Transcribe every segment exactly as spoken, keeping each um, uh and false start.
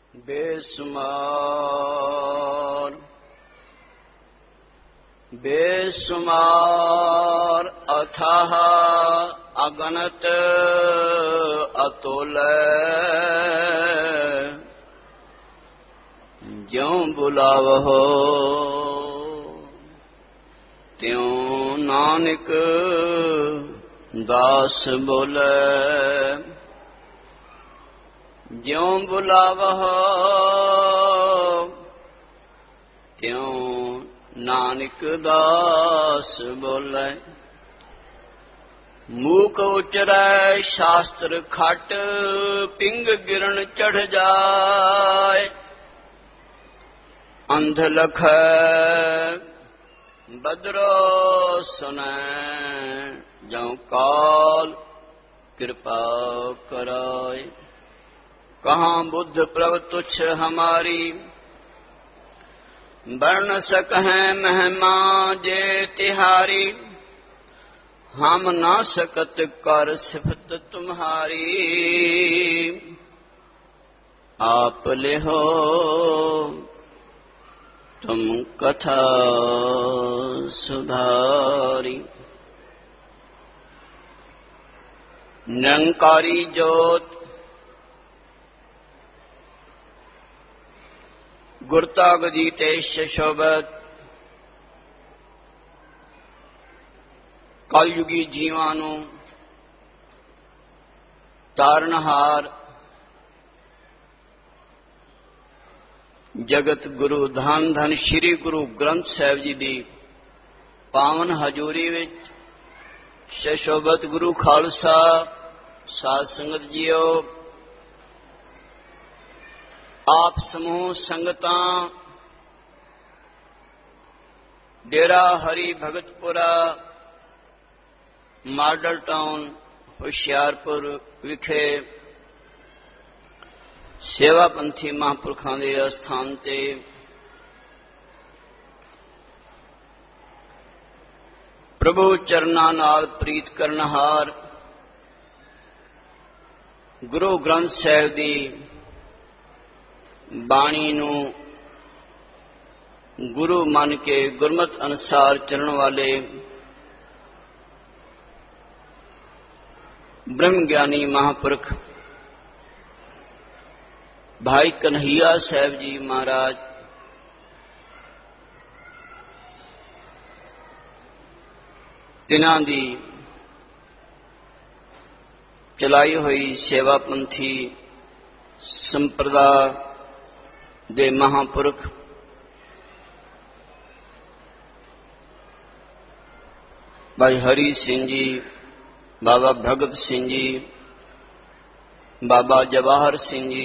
बेसुमार बेसुमार अथाह अगणत अतुल ज्यों बुलावहो त्यों नानक दास बोले। ज्यों बुलावहो त्यों नानक दास बोले। मूक उचरै शास्त्र खट पिंग गिरन चढ़ जाय। अंध लखै बदरो सुनै जौं काल कृपा कराय। कहाँ बुद्ध प्रभ तुच्छ हमारी वर्ण सकहें महिमा जे तिहारी। हम ना सकत कर सिफत तुम्हारी आप लेहो तुम कथा सुधारी। निरंकारी ज्योत गुरता गदीतेश शोभत। कलयुगी जीवां नूं तारनहार जगत गुरु धन धन श्री गुरु ग्रंथ साहिब जी दी पावन हजूरी विच शशोभत गुरु खालसा साध संगत जीओ। आप समूह संगतां डेरा हरि भगतपुरा मॉडल टाउन हुशियारपुर विखे सेवापंथी महापुरखां दे अस्थान ते प्रभु चरनां नाल प्रीत करनहार गुरु ग्रंथ साहिब दी बाणी नूं गुरु मन के गुरमत अनुसार चलण वाले ब्रह्म ज्ञानी महापुरख भाई कन्हैया साहब जी महाराज तिन्हां दी चलाई हुई सेवापंथी संप्रदा दे महापुरख भाई हरि सिंह जी, बाबा भगत सिंह जी, बाबा जवाहर सिंह जी,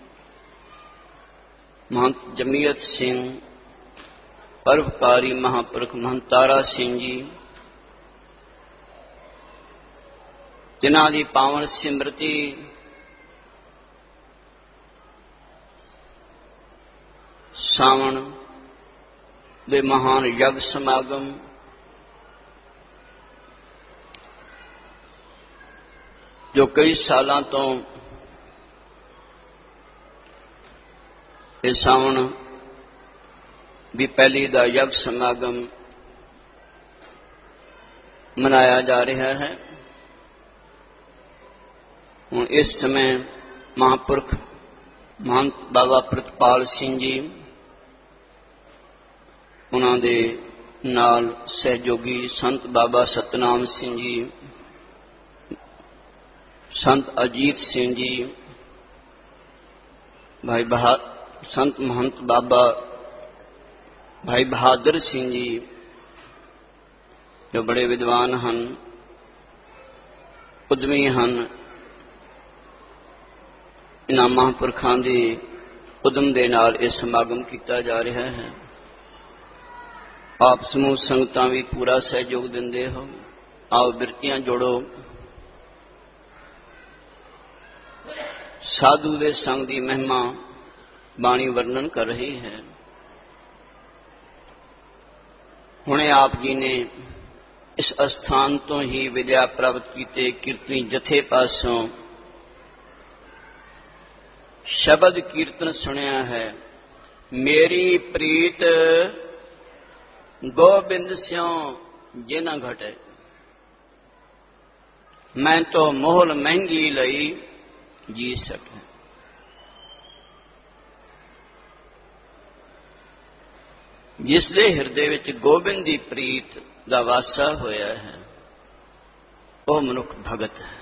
महंत जमीयत सिंह, परोपकारी महापुरख महंत तारा सिंह जी, जिन्हां दी पावन सिमरती सावन दे महान यज्ञ समागम जो कई सालों तो इस सावन दी पहली दा यज्ञ समागम मनाया जा रहा है। हुण इस समय महापुरख महंत बाबा प्रतपाल सिंह जी, उन्हां दे नाल सहयोगी संत बाबा सतनाम सिंह जी, संत अजीत सिंह जी, भाई बहा संत महंत बाबा भाई बहादुर सिंह जी जो बड़े विद्वान हैं, उद्यमी हैं, इन्हां महापुरखां दे उद्यम दे नाल इह समागम किया जा रहा है। आप समूह संगतां भी पूरा सहयोग दिंदे हो। आओ बिरतियां जोड़ो। साधु दे संग दी महिमा बाणी वर्णन कर रही है। हुणे आप जी ने इस स्थान तो ही विद्या प्राप्त कीते कीर्तनी जथे पासों शब्द कीर्तन सुनिया है। मेरी प्रीत गोबिंद स्यों जिन घटे, मैं तो मोहल महंगी लई जी सके। जिसदे हिरदे विच गोबिंद की प्रीत दा वासा होया है, वह मनुख भगत है।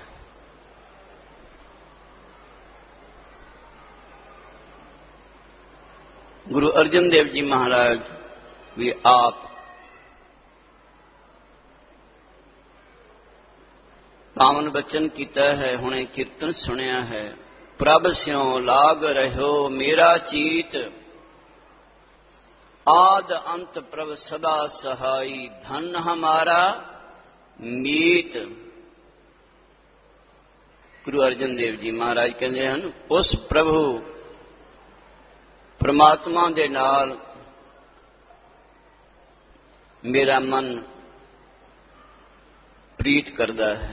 गुरु अर्जन देव जी महाराज भी आप पावन बचन किया है, हुणे कीर्तन सुनिया है। प्रभ स्यों लाग रहो मेरा चीत, आद अंत प्रभ सदा सहाई, धन हमारा मीत। गुरु अर्जन देव जी महाराज कहते हैं, उस प्रभु परमात्मा दे नाल मेरा मन प्रीत करदा है,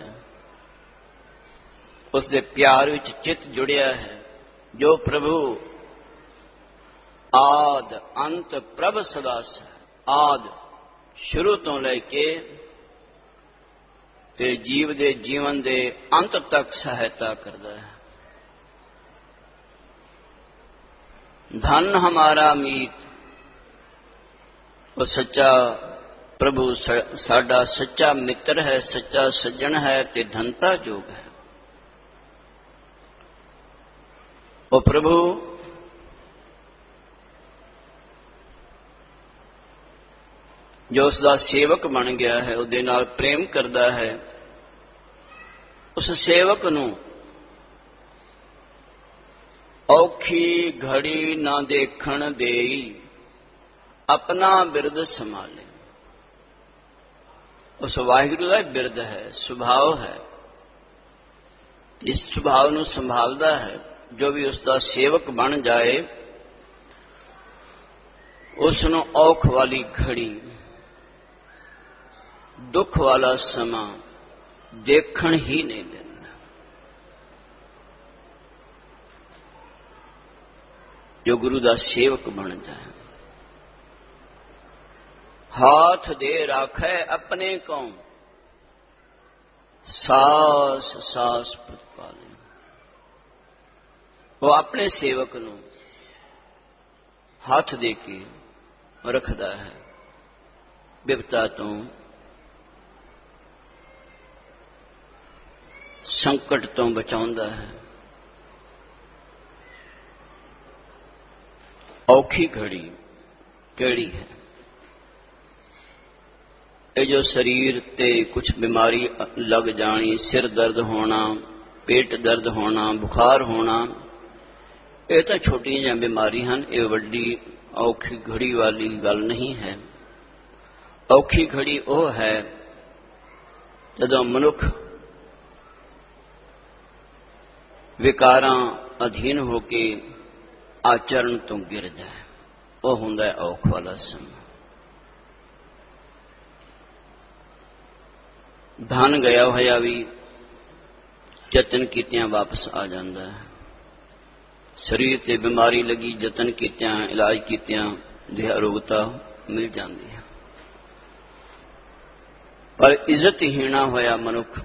उसके प्यार विच चित जुड़िया है। जो प्रभु आद अंत प्रभ सदा आद शुरू तो लैके ते जीव दे जीवन दे अंत तक सहायता करता है। धन हमारा मीत, वो सच्चा प्रभु साडा सच्चा मित्र है, सच्चा सज्जन है ते धनता जोग है। वो प्रभु जो उसका सेवक बन गया है, उसदे नाल प्रेम करता है। उस सेवक नूं औखी घड़ी ना देखण देई, अपना बिरद संभाले। उस वाहिगुरू का बिरद है, सुभाव है। इस सुभाव नूं संभालदा है। जो भी उसका सेवक बन जाए, उसनूं औख वाली घड़ी, दुख वाला समा देखण ही नहीं देता। जो गुरु का सेवक बन जाए, हाथ दे राखे अपने को, सास सास प्रतिपाले। वो अपने सेवक नूं हाथ दे के रखदा है, विपता तो संकट तो बचाउंदा है। औखी घड़ी केड़ी है? ये जो शरीर ते कुछ बीमारी लग जानी, सिर दर्द होना, पेट दर्द होना, बुखार होना, ये तो छोटी जी बीमारी हैं। ये वड्डी औखी घड़ी वाली गल नहीं है। औखी घड़ी वो है जदों मनुख विकारां अधीन होके आचरण तो गिर जाए, वो हुंदा है औख वाला समा। धन गया होया भी जतन कीतियां वापस आ जाता है। शरीर ते बीमारी लगी, जतन कीतियां इलाज कीतियां देह अरोगता मिल जाती है। पर इज्जत हीणा होया मनुख,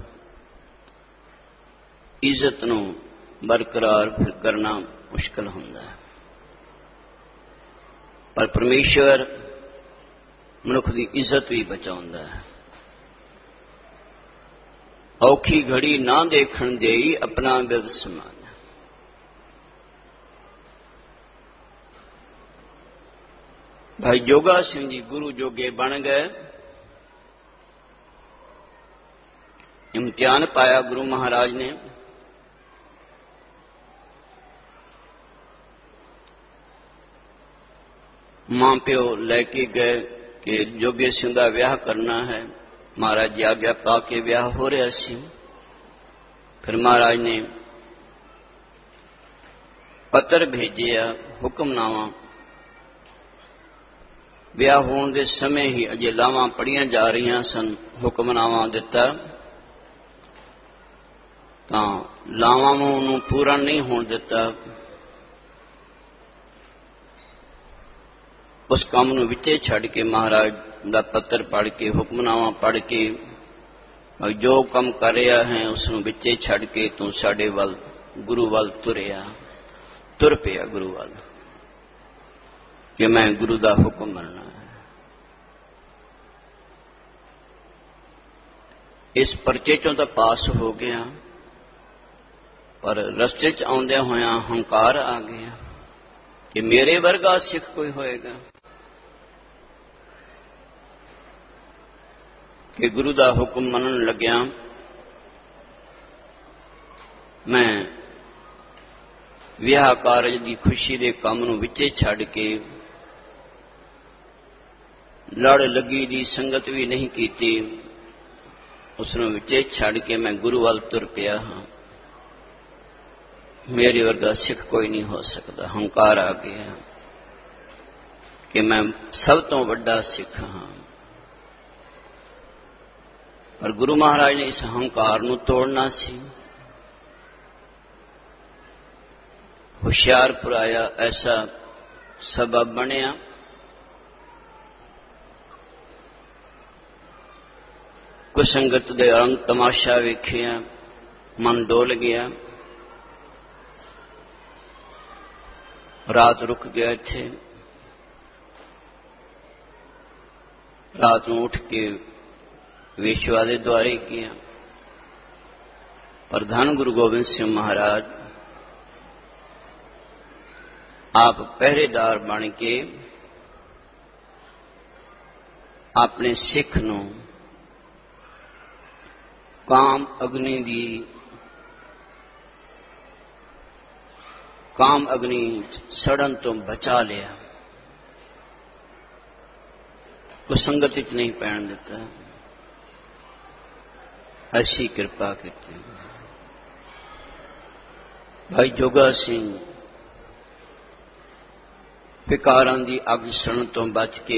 इज्जत नूं बरकरार फिर करना मुश्किल होंदा है। पर परमेश्वर मनुख की इज्जत भी बचाउंदा है। औखी घड़ी ना देखण देई, अपना बिरद समान। भाई जोगा सिंह जी गुरु जोगे बन गए। इम्तिहान पाया गुरु महाराज ने। मां प्यो लैके गए कि जोगे सिंह का विआह करना है। महाराज जी आग्या पा के विआह हो रहा सी। फिर महाराज ने पत्र भेजिया, हुक्मनामा। विआह होने के समय ही अजे लावां पढ़ियां जा रही सन, हुक्मनामा दिता तां लावां नूं पूरा नहीं होण दिता। उस काम नूं विचे छड्ड के महाराज दा पत्र पढ़ के हुक्मनामा पढ़ के जो काम कर रहा है उसनूं विचे छड्ड के तू साडे वल गुरु वल तुरिया तुर पिया गुरु वल कि मैं गुरु दा हुक्म मनना है। इस परचे चों तां पास हो गया पर रस्ते च आउंदे होया हंकार आ गया कि मेरे वर्गा सिख कोई होएगा कि गुरु दा हुक्म मनन लग्या मैं विआह कारज दी खुशी दे काम नूं विचे छड्ड के लड़ लगी दी संगत भी नहीं कीती उसनूं विचे छड्ड के मैं गुरु वल तुर पिया हाँ। मेरे वर्गा सिख कोई नहीं हो सकता। हंकार आ गया कि मैं सब तो वड्डा सिख हाँ। पर गुरु महाराज ने इस अहंकार नूं तोड़ना सी। हुशियारपुर आया ऐसा सबब बनिया कुसंगत दे रंग तमाशा वेखिया मन डोल गया। रात रुक गया इत्थे। रात नूं उठ के वेश्वा दे द्वारे किया पर धन गुरु गोबिंद सिंह महाराज आप पहरेदार बन के अपने सिख नूं काम अग्नि दी काम अग्नि सड़न तो बचा लिया। कुसंगत विच नहीं पैण दिता। ऐसी कृपा की भाई जोगा सिंह विकारां दी अग सड़न तो बच के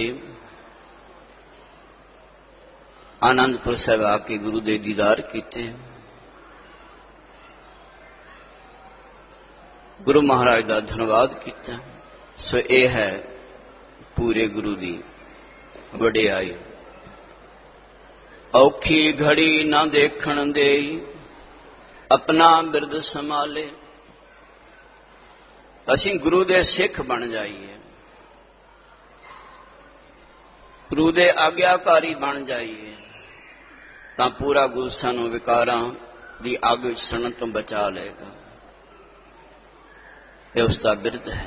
आनंदपुर साहिब आके गुरु दे दीदार कीते। गुरु महाराज का धन्यवाद किया। सो ये है पूरे गुरु दी वडियाई। औखी घड़ी ना देखण दे अपना बिरद संभाले। असीं गुरु दे सिख बन जाइए गुरु दे आग्याकारी बन जाइए तां पूरा गुरु सानूं विकारां दी अग सड़न तो बचा लेगा। यह उसका बिरद है।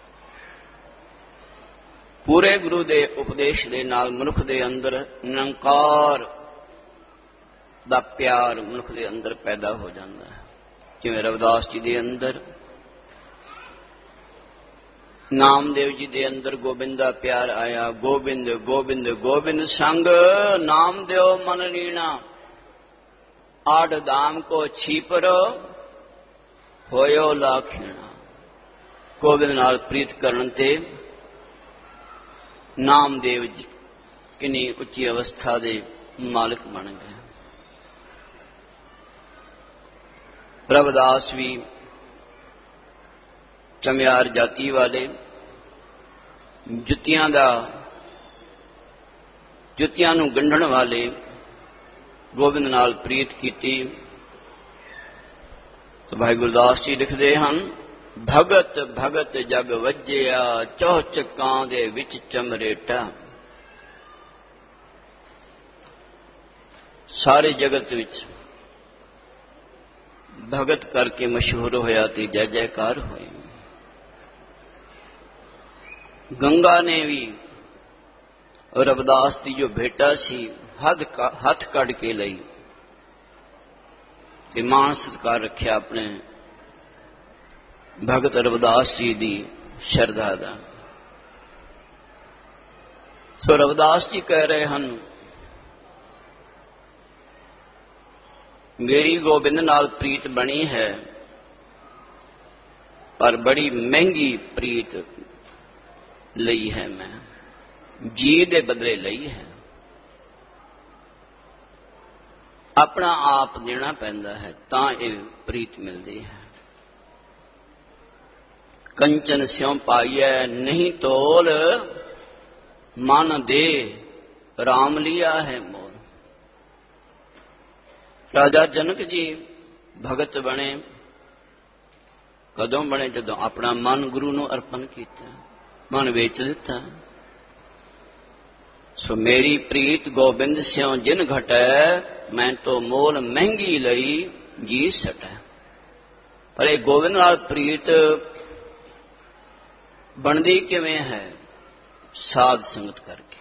पूरे गुरु दे उपदेश दे नाल मनुख दे अंदर निरंकार दा प्यार मनुख दे अंदर पैदा हो जाता है। जिवें रविदास जी दे अंदर नामदेव जी दे अंदर गोबिंद दा प्यार आया। गोबिंद गोबिंद गोबिंद संग नाम देव मन रीणा आठ दाम को छीपरो होयो लाखीणा। गोबिंद नाल प्रीत करन ते नामदेव जी किन्नी उच्ची अवस्था दे मालिक बन गए। रविदास भी चमियार जाति वाले जुत्तियां दा जुत्तियां नूं गंढण वाले गोबिंद नाल प्रीत कीती। तो भाई गुरदास जी लिखते हैं भगत भगत जग वज्जिया चौह चक्कां दे विच चमरेटा। सारे जगत विच भगत करके मशहूर होया ते जय जयकार हुई। गंगा ने भी रविदास की जो भेटा सी हथ हथ कड़ के लई ते मान सत्कार रखिया अपने भगत रविदास जी की श्रद्धा दा। सो रविदास जी कह रहे हैं मेरी गोबिंद नाल प्रीत बनी है पर बड़ी महंगी प्रीत लई है। मैं जी दे बदले लई है। अपना आप देना पैंदा है तां ये प्रीत मिलती है। कंचन स्यों पाइए नहीं तोल मन दे राम लिया है मोर। राजा जनक जी भगत बने कदों बने? जदों अपना मन गुरु नूं अर्पण कीता, मन वेच दिता। सो मेरी प्रीत गोबिंद स्यों जिन घटै, मैं तो मोल महंगी लई जी सटै। पर ये गोबिंद नाल प्रीत बनदी किवें है? साध संगत करके,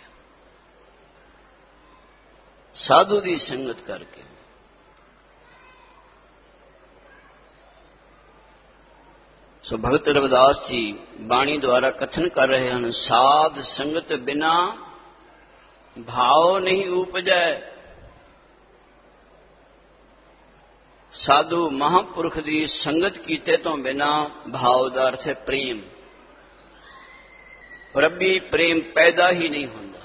साधु दी संगत करके। सो भगत रविदास जी बाणी द्वारा कथन कर रहे हैं, साध संगत बिना भाव नहीं उपजै। साधु महापुरुष की संगत कीते तो बिना भाव दा अर्थ है प्रेम। रब्बी प्रेम पैदा ही नहीं होता,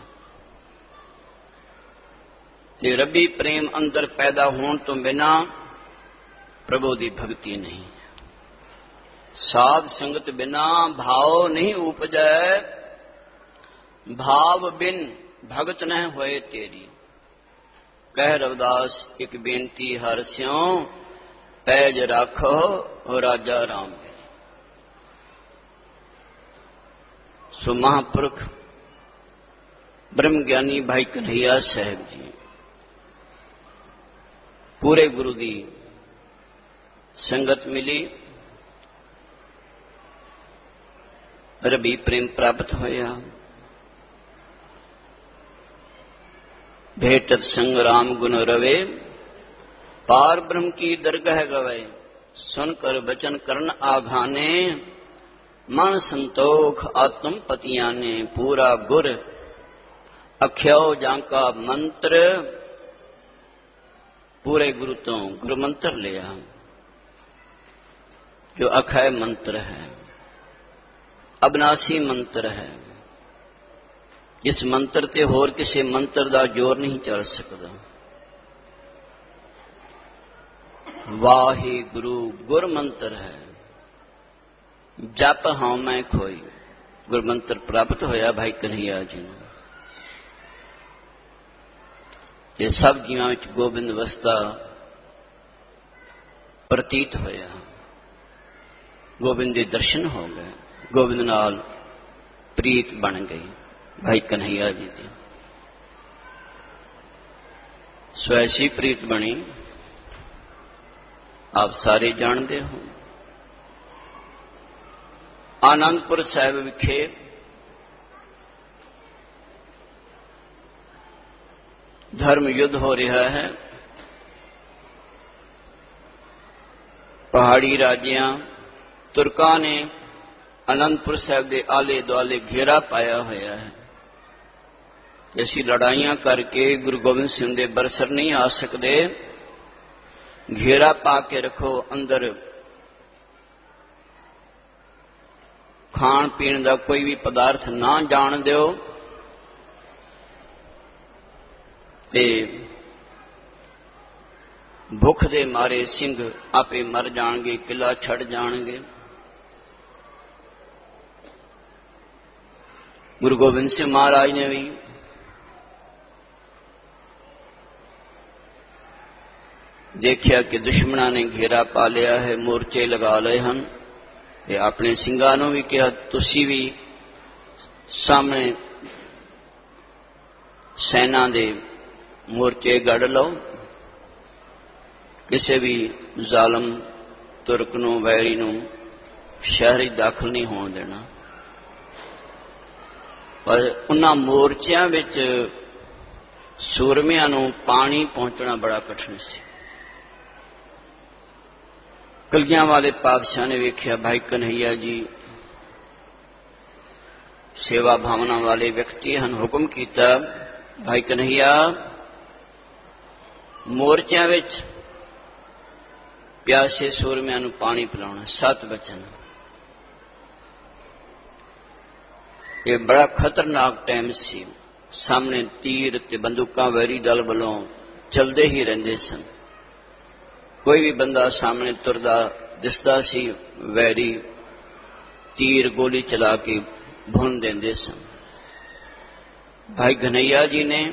ते रब्बी प्रेम अंदर पैदा होने तो बिना प्रभु की भक्ति नहीं। साध संगत बिना भाव नहीं उपजै, भाव बिन भगत न होए तेरी। कह रविदास एक बेनती हर स्यों, पैज राखो राजा राम। सो महापुरुष ब्रह्म ज्ञानी भाई कन्हैया साहब जी पूरे गुरु दी संगत मिली, रबी प्रेम प्राप्त होया। भेटत संग राम गुण रवे, पार ब्रह्म की दरगाह गवे। सुनकर वचन करण आघाने, मन संतोख आत्म पतिया ने। पूरा गुर अख्यो जांका मंत्र, पूरे गुरु तो गुरु मंत्र लिया जो अखय मंत्र है, अविनाशी मंत्र है। इस मंत्र ते होर किसी मंत्र दा जोर नहीं चल सकता। वाहे गुरु गुर मंत्र है, जप हाँ मैं खोई। गुर मंत्र प्राप्त होया भाई कन्हैया जी ने। ते सब जीवां विच गोबिंद वसता प्रतीत होया। गोबिंद दे दर्शन हो गए, गोबिंद नाल प्रीत बन गई भाई कन्हैया जी की। सो ऐसी प्रीत बनी आप सारे जानते हो। आनंदपुर साहिब विखे धर्म युद्ध हो रहा है। पहाड़ी राजियां तुर्कां ने आनंदपुर साहिब के आले दुआले घेरा पाया होया है। ऐसी लड़ाइयां करके गुरु गोबिंद सिंह दे बरसर नहीं आ सकते। घेरा पा के रखो, अंदर खाण पीण का कोई भी पदार्थ ना जान दिओ ते भुख दे मारे सिंह आपे मर जाणगे, किला छड़ जाणगे। गुरु गोबिंद सिंह महाराज ने भी देखिया कि दुश्मना ने घेरा पा लिया है, मोर्चे लगा लए हैं। ते अपने ਸਿੰਘਾਂ ਨੂੰ भी कहा तुसी भी सामने सेना दे मोर्चे गढ़ लो, किसी भी जालम तुर्क नूं वैरी नूं शहर दाखिल नहीं होण देना। पर उन्हां मोर्चियां विच सूरमियां नूं पानी पहुंचना बड़ा कठिन सी। कलगियां वाले पातशाह ने वेख्या भाई कन्हैया जी सेवा भावना वाले व्यक्ति हैं, हुक्म किया भाई कन्हैया मोर्चियां विच प्यासे सूरमियां नूं पानी पिलाउणा। सत वचन। ये बड़ा खतरनाक टाइम सी। सामने तीर ते बंदूकां वैरी दल वालों चलते ही रहंदे सन। कोई भी बंदा सामने तुरदा दिसदा सी, वैरी तीर गोली चला के भुन देंदे सन। भाई घनैया जी ने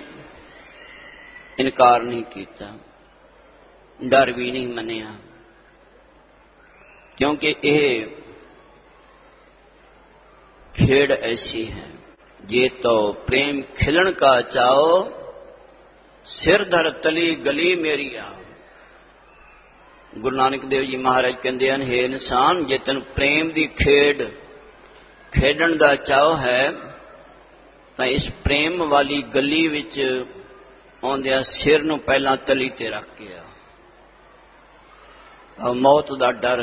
इनकार नहीं किया, डर भी नहीं मनिया, क्योंकि यह खेड़ ऐसी है, जे तो प्रेम खिलन का चाओ, सिर धर तली गली मेरी आओ। गुरु नानक देव जी महाराज कहते हैं, हे इंसान, जे तन प्रेम की खेड खेडन का चाओ है तो इस प्रेम वाली गली विच आउंदिया सिर नूं पहला तली ते रख के आओ, मौत का डर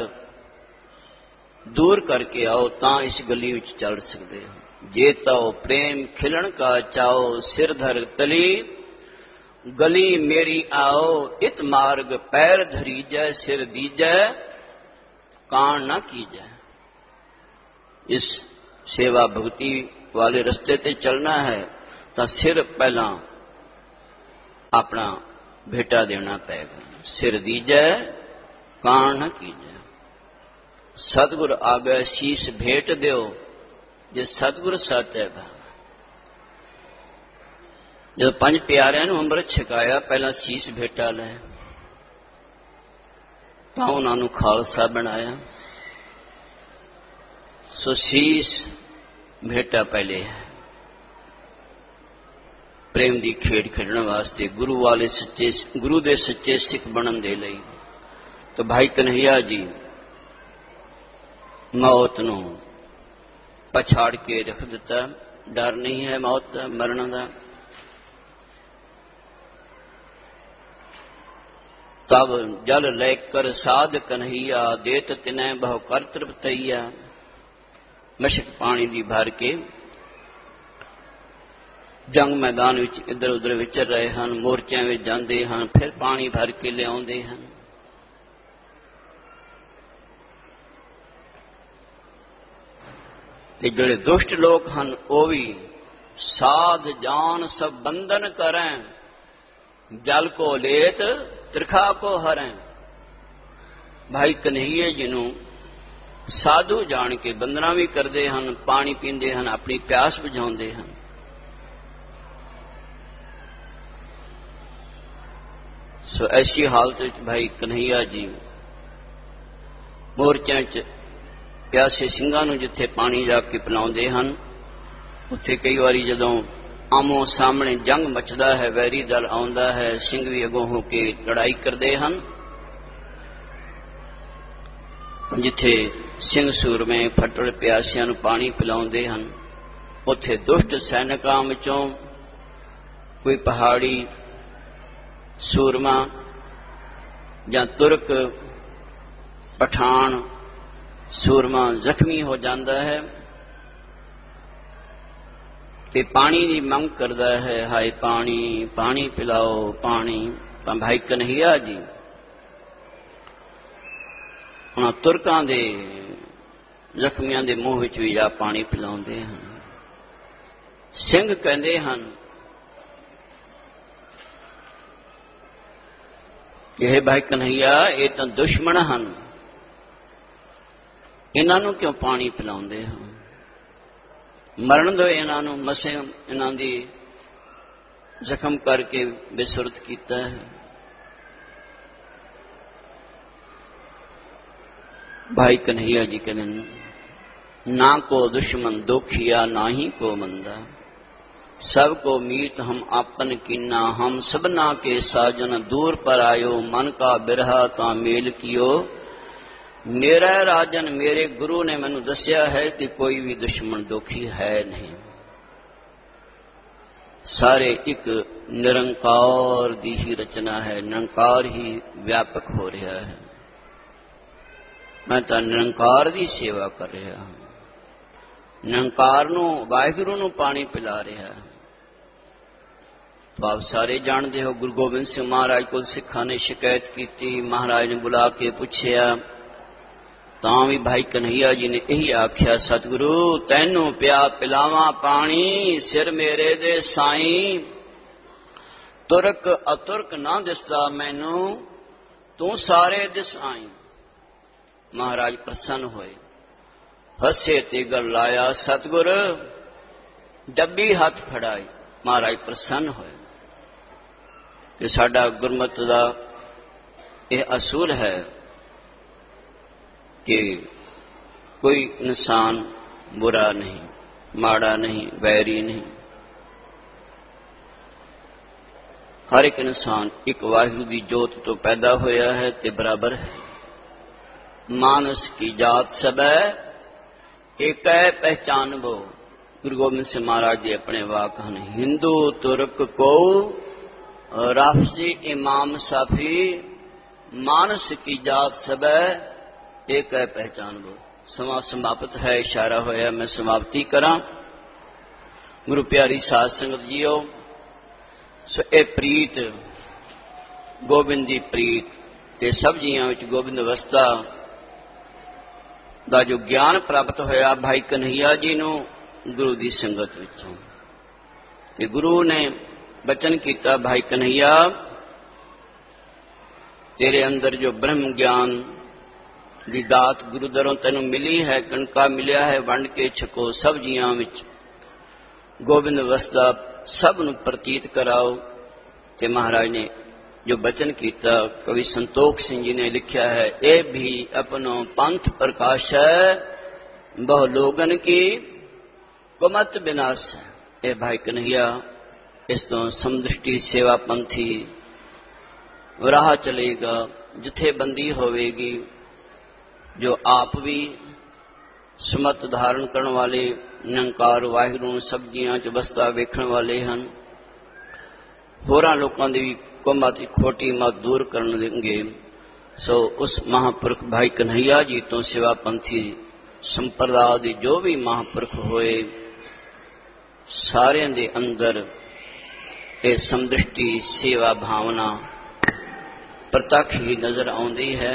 दूर करके आओ, तां इस गली विच चल सकते हो। जे तो प्रेम खिलन का चाओ, सिर धर तली गली मेरी आओ, इत मार्ग पैर धरीजै, सिर दीजै, कान न कीजै। इस सेवा भक्ति वाले रस्ते ते चलना है तो सिर पहला अपना भेटा देना पेगा, सिर दीजै कान न कीजै। सतगुर आगे शीश भेट दियो, जे सतगुर सच है। जब पंज प्यारिਆਂ ਨੂੰ ਅੰਮ੍ਰਿਤ ਛਕਾਇਆ, ਪਹਿਲਾਂ ਸੀਸ ਭੇਟਾ ਲੈ, ਤਾਂ ਉਹਨਾਂ ਨੂੰ ਖਾਲਸਾ ਬਣਾਇਆ। ਸੋ ਸੀਸ ਭੇਟਾ ਪਹਿਲੇ ਹੈ प्रेम की खेड खेडने वास्ते, गुरु वाले सच्चे गुरु दे सच्चे सिख बनन दे लई। तो भाई कन्हैया जी मौत नूं पछाड़ के रख दिता, डर नहीं है मौत दा, मरण का। तब जल लेकर साध कन्हैया, देत तिनै बहु कर तृप्तैया। मशक पानी दी भर के जंग मैदान विच इधर उधर विचर रहे हैं, मोर्चों में जाते हैं, फिर पानी भर के लियाते हैं। ते जिहड़े दुष्ट लोग हैं वो भी साध जान सब बंधन करें, जल को लेत त्रिखा को हरें। भाई कन्हैया जी नूं साधु जान के बंधना भी करते हैं, पानी पींदे हैं, अपनी प्यास बुझाउंदे हैं। सो ऐसी हालत भाई कन्हैया जी मोर्चों च प्यासे ਸਿੰਘਾਂ ਨੂੰ जिथे पानी जाके पिलाउंदे ਹਨ, उत्थे कई बारी जदों आमो सामने जंग मचदा है, वैरी दल आउंदा है, ਸਿੰਘ भी अगों हो के लड़ाई करते हैं। जिथे ਸਿੰਘ सूरमे फटड़ प्यासिਆਂ ਨੂੰ पानी पिलाउंदे हैं, उत्थे दुष्ट सैनिकां विचों कोई पहाड़ी सूरमा या तुर्क पठान सूरमा जख्मी हो जाता है ते पानी की मंग करता है, हाय पानी पानी पिलाओ पानी। तो भाई कन्हैया जी उन्हां तुर्कां दे जख्मियां दे मूँह विच भी जा पानी पिलाउंदे हैं। ਸਿੰਘ कहंदे हैं कि हे भाई कन्हैया, ये तो दुश्मन हैं, इन्हों क्यों पानी पिलाउंदे हो, मरण दो इन्हों, मसे इन्हों दी जख्म करके बेसुरत किया है। भाई कन्हैया जी कहते ना को दुश्मन दोखिया ना ही को मंदा, सबको मीत हम आपन कीना, हम सबना के साजन दूर पर आयो, मन का बिरहा ता मेल कियो। मेरा राजन मेरे गुरु ने मैनू दस्या है कि कोई भी दुश्मन दुखी है नहीं, सारे एक निरंकार दी ही रचना है, निरंकार ही व्यापक हो रहा है। मैं तो निरंकार दी सेवा कर रहा हूं, निरंकार नू वाहिगुरु नू पानी पिला रहा है। तो आप सारे जानते हो, गुरु गोबिंद सिंह महाराज को सिखा ने शिकायत की, महाराज ने बुला के पूछया, तां भी भाई कन्हैया जी ने यही आख्या, सतगुरु तैनू प्या पिलावा पानी, सिर मेरे दे साईं, तुरक अतुरक ना दिसदा मैनू, तू सारे दिस आई। महाराज प्रसन्न होए, हसे ते गल लाया, सतगुर डब्बी हाथ फड़ाई, महाराज प्रसन्न होए कि साडा गुरमत दा यह असूल है कि कोई इंसान बुरा नहीं, माड़ा नहीं, वैरी नहीं। हर एक इंसान एक वाहिगुरू की जोत तो पैदा होया है ते बराबर है। मानस की जात सब है एक है पहचान वो। गुरु गोबिंद सिंह महाराज जी अपने वाक हैं, हिंदू तुर्क को राफसी इमाम साफी, मानस की जात सब है एक है पहचान वो। समा समाप्त है, इशारा होया, मैं समाप्ति करा। गुरु प्यारी साध संगत जीओ, सो ए प्रीत गोबिंद दी प्रीत ते सब जियां विच गोबिंद अवस्था दा जो ज्ञान प्राप्त होया भाई कन्हैया जी नूं गुरु दी संगत विचों। ते गुरु ने बचन कीता, भाई कन्हैया तेरे अंदर जो ब्रह्म ज्ञान दी दात गुरु दरों तैनूं मिली है, कणका मिलिया है, वंड के छको सब जियां विच गोबिंद अवस्था सब नूं प्रतीत कराओ। ते महाराज ने जो बचन कीता, कवि संतोख सिंह जी ने लिखा है, ए भी अपनो पंथ प्रकाश है, बहु लोगन की कुमत विनाश है। ए भाई कन्हैया इस तो समदृष्टि सेवा पंथी राह चलेगा, जथेबंदी होवेगी, जो आप भी समत धारण करने वाले निरंकार वाहिगुरू सब्जियां च बसता वेखण वाले हैं, होरां लोकां दी कुमत खोटी मत दूर करन देंगे। सो उस महापुरख भाई कन्हैया जी तो सेवा पंथी संप्रदाय दे जो भी महापुरख होए सारियां दे अंदर ये समदृष्टि सेवा भावना प्रत्यक्ष ही नजर आउंदी है।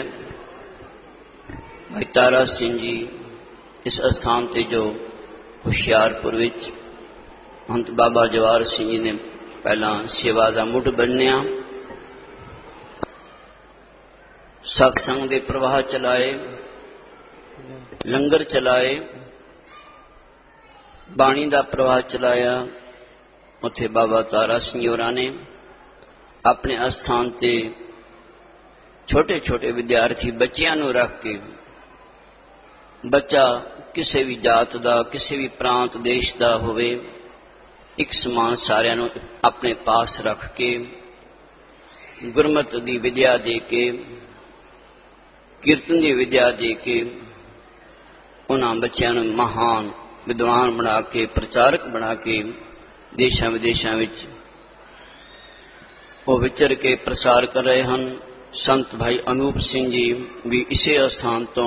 भाई तारा सिंह जी इस स्थान ते जो हुशियारपुर विच महंत बाबा जवाहर सिंह जी ने पहला सेवा का मुढ़ बन्निया, सत्संग के प्रवाह चलाए, लंगर चलाए, बाणी का प्रवाह चलाया। उत्थे बाबा तारा सिंह होरां ने अपने अस्थान ते छोटे छोटे विद्यार्थी बच्चियां नूं रख के, बच्चा किसी भी जात का किसी भी प्रांत देश का होवे, एक समान सारियां नूं अपने पास रख के गुरमत की विद्या दे के, कीर्तन की विद्या दे के उन्हां बच्चों नूं महान विद्वान बना के, प्रचारक बना के देशां विदेशां विच वो विचर के प्रसार कर रहे हैं। संत भाई अनूप सिंह जी भी इसे स्थान तो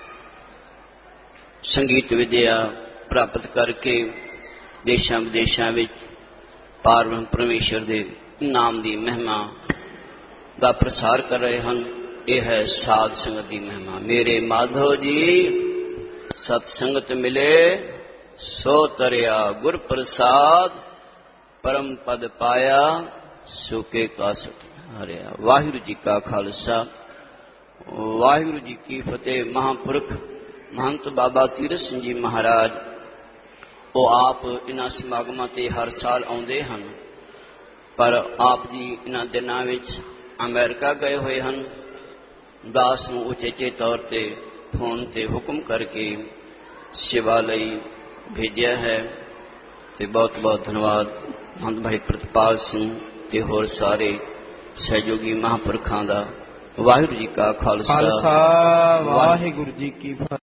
संगीत विद्या प्राप्त करके देशां विदेशां विच पारब्रह्म परमेश्वर दे नाम दी महिमा दा प्रसार कर रहे हैं। यह है साध संगत की महिमा। मेरे माधव जी सत्संगत मिले सो तरिया, गुर प्रसाद परम पद पाया, सुके का सुट हरिया। वाहिगुरू जी का खालसा, वाहिगुरू जी की फतेह। महापुरख महंत बाबा तीरथ सिंह जी महाराज वो आप इन्हां समागमां ते हर साल आउंदे हन, पर आप जी इन्हां दिनां विच अमेरिका गए हुए हैं। दास नूं उचेचे तौर ते फोन ते हुक्म करके सेवा लई भेजिया है। ते बहुत बहुत धन्यवाद महंत भाई प्रतपाल सिंह ते होर सारे सहयोगी महापुरखां दा। वाहिगुरू जी का खालसा, वाहिगुरू जी की फतेह।